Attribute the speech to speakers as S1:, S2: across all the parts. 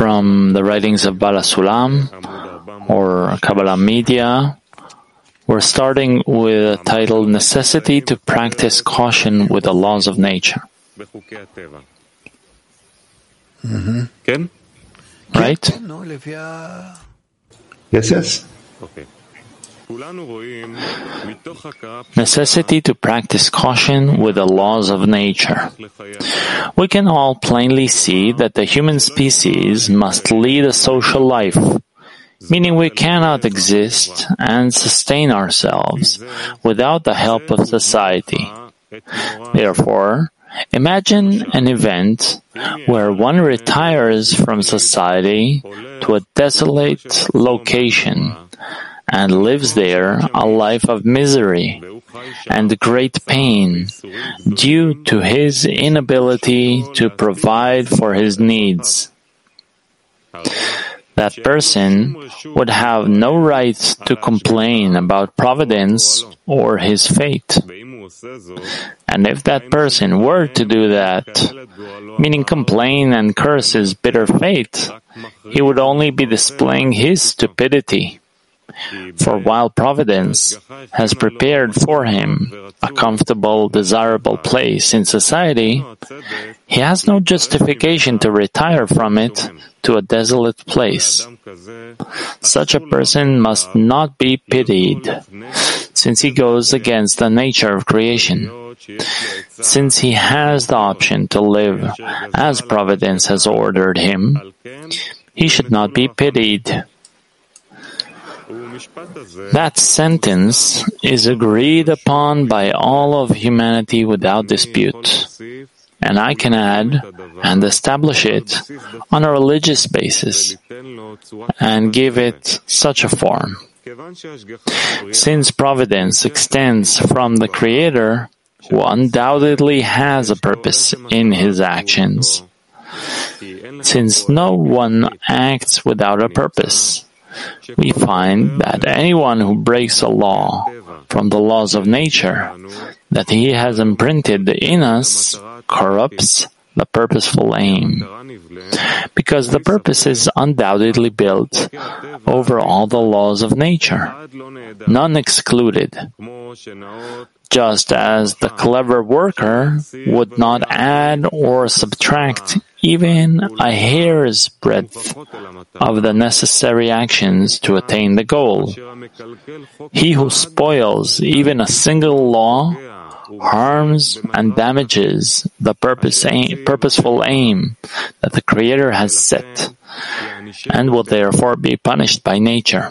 S1: from the writings of Bala Sulam or Kabbalah Media. We're starting with a title, Necessity to Practice Caution with the Laws of Nature.
S2: Mm-hmm.
S1: Right?
S3: Yes.
S2: Okay.
S1: Necessity to practice caution with the laws of nature. We can all plainly see that the human species must lead a social life, meaning we cannot exist and sustain ourselves without the help of society. Therefore, imagine an event where one retires from society to a desolate location and lives there a life of misery and great pain due to his inability to provide for his needs. That person would have no right to complain about providence or his fate. And if that person were to do that, meaning complain and curse his bitter fate, he would only be displaying his stupidity. For while Providence has prepared for him a comfortable, desirable place in society, he has no justification to retire from it to a desolate place. Such a person must not be pitied, since he goes against the nature of creation. Since he has the option to live as Providence has ordered him, he should not be pitied. That sentence is agreed upon by all of humanity without dispute, and I can add and establish it on a religious basis and give it such a form. Since providence extends from the Creator, who undoubtedly has a purpose in his actions, since no one acts without a purpose, we find that anyone who breaks a law from the laws of nature that he has imprinted in us corrupts the purposeful aim, because the purpose is undoubtedly built over all the laws of nature, none excluded. Just as the clever worker would not add or subtract even a hair's breadth of the necessary actions to attain the goal, he who spoils even a single law harms and damages the purposeful aim that the Creator has set, and will therefore be punished by nature.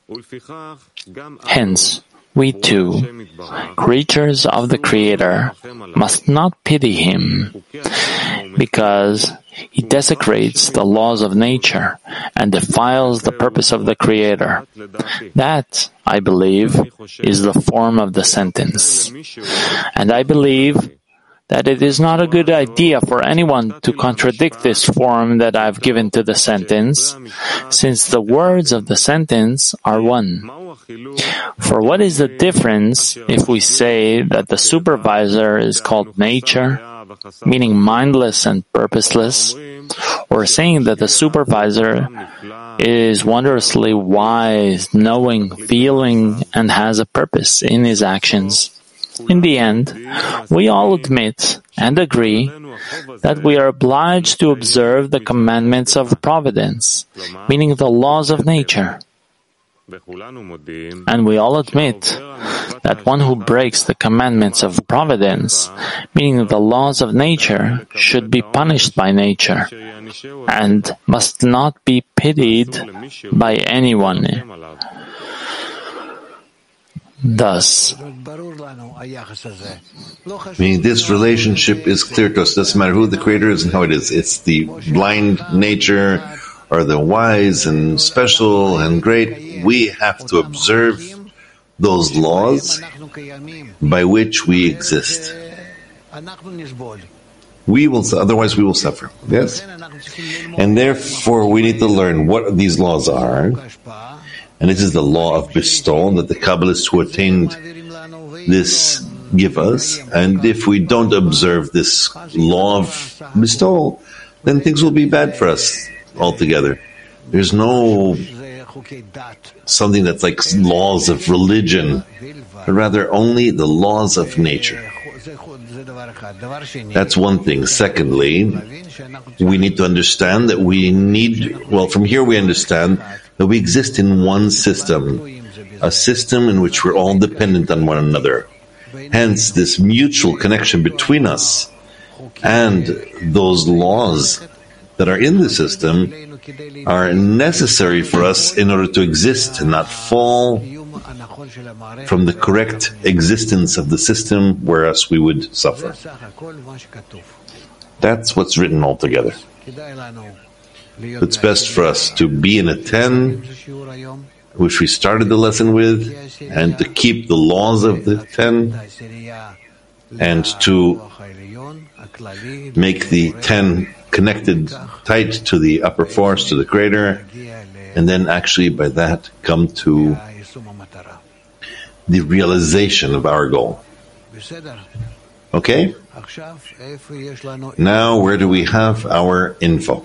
S1: Hence, we too, creatures of the Creator, must not pity him, because he desecrates the laws of nature and defiles the purpose of the Creator. That, I believe, is the form of the sentence. And I believe that it is not a good idea for anyone to contradict this form that I have given to the sentence, since the words of the sentence are one. For what is the difference if we say that the supervisor is called nature, meaning mindless and purposeless, or saying that the supervisor is wondrously wise, knowing, feeling, and has a purpose in his actions? In the end, we all admit and agree that we are obliged to observe the commandments of providence, meaning the laws of nature. And we all admit that one who breaks the commandments of providence, meaning the laws of nature, should be punished by nature, and must not be pitied by anyone. Thus,
S3: meaning this relationship is clear to us. It doesn't matter who the Creator is and how it is. It's the blind nature or the wise and special and great. We have to observe those laws by which we exist. Otherwise we will suffer. Yes? And therefore we need to learn what these laws are. And this is the law of bestowal that the Kabbalists who attained this give us. And if we don't observe this law of bestowal, then things will be bad for us. altogether. There's no something that's like laws of religion, but rather only the laws of nature. That's one thing. Secondly, we need to understand that from here we understand that we exist in one system, a system in which we're all dependent on one another. Hence, this mutual connection between us and those laws that are in the system are necessary for us in order to exist and not fall from the correct existence of the system, whereas we would suffer. That's what's written all together. It's best for us to be in a 10, which we started the lesson with, and to keep the laws of the 10, and to make the 10 connected tight to the upper force, to the Creator, and then actually by that come to the realization of our goal. Okay? Now, where do we have our info?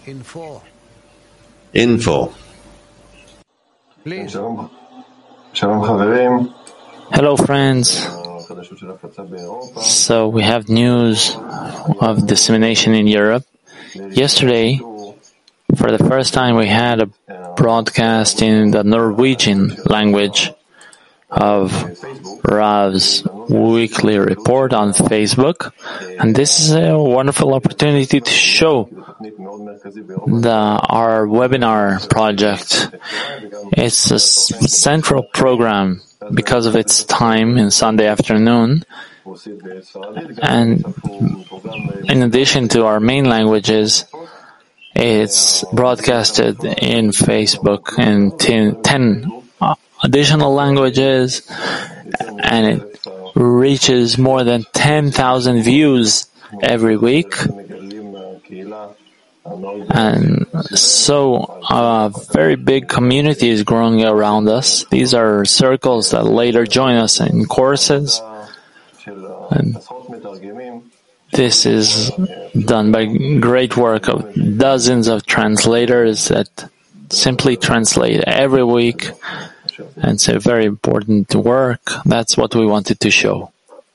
S3: Info.
S1: Hello, friends. So we have news of dissemination in Europe. Yesterday, for the first time, we had a broadcast in the Norwegian language of Rav's weekly report on Facebook, and this is a wonderful opportunity to show our webinar project. It's a central program because of its time in Sunday afternoon, and in addition to our main languages, it's broadcasted in Facebook in 10 additional languages, and it reaches more than 10,000 views every week. And so a very big community is growing around us. These are circles that later join us in courses. And this is done by great work of dozens of translators that simply translate every week. And it's a very important work. That's what we wanted to show.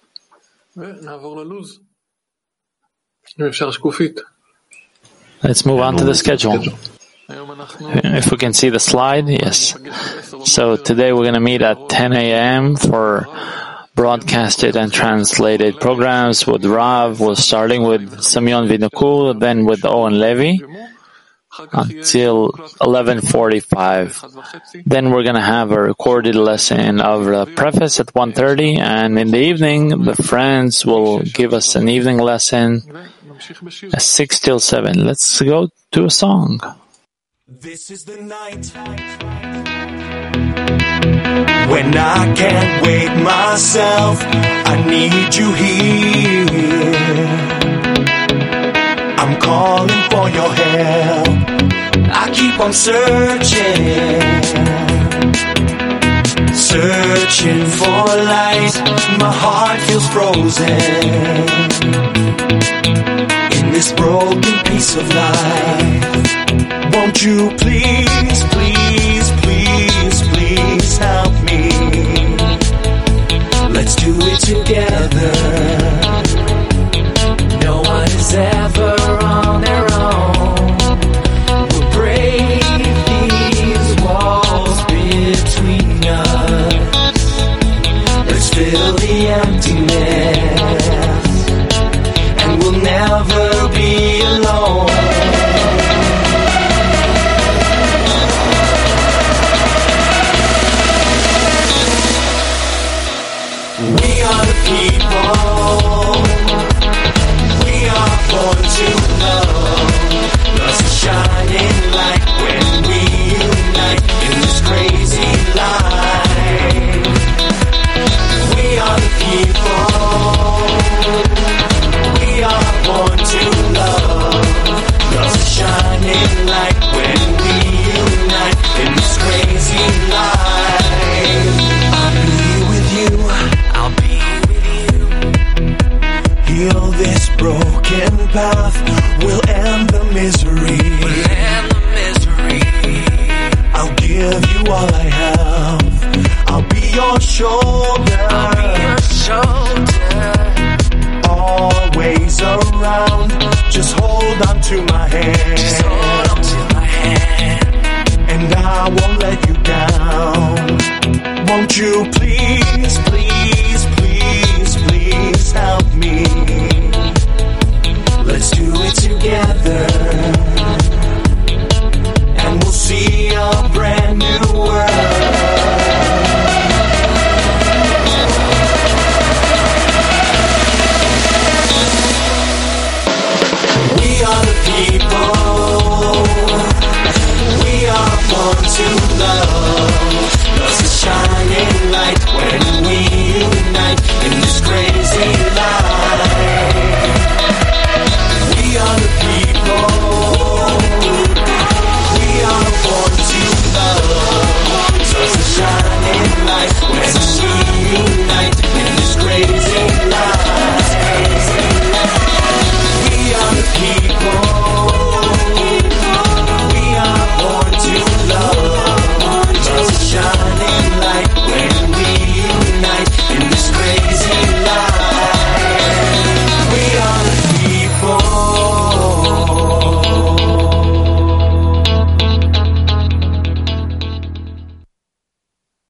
S1: Let's move on to the schedule. If we can see the slide, yes. So today we're going to meet at 10 a.m. for broadcasted and translated programs with Rav. We're starting with Semyon Vinokul, then with Owen Levy until 11:45. Then we're going to have a recorded lesson of the preface at 1:30, and in the evening the friends will give us an evening lesson at 6 till 7. Let's go to a song.
S4: This is the night when I can't wait myself. I need you here. I'm calling for your help. I keep on searching for light. My heart feels frozen in this broken piece of life. Won't you please, please, please, please help me? Let's do it together. No one is ever on their own. We'll break these walls between us. Let's fill the emptiness, and we'll never be alone. won't let you down. Won't you please, please, please, please help me? Let's do it together, and we'll see a brand new world. We are the people. We are born to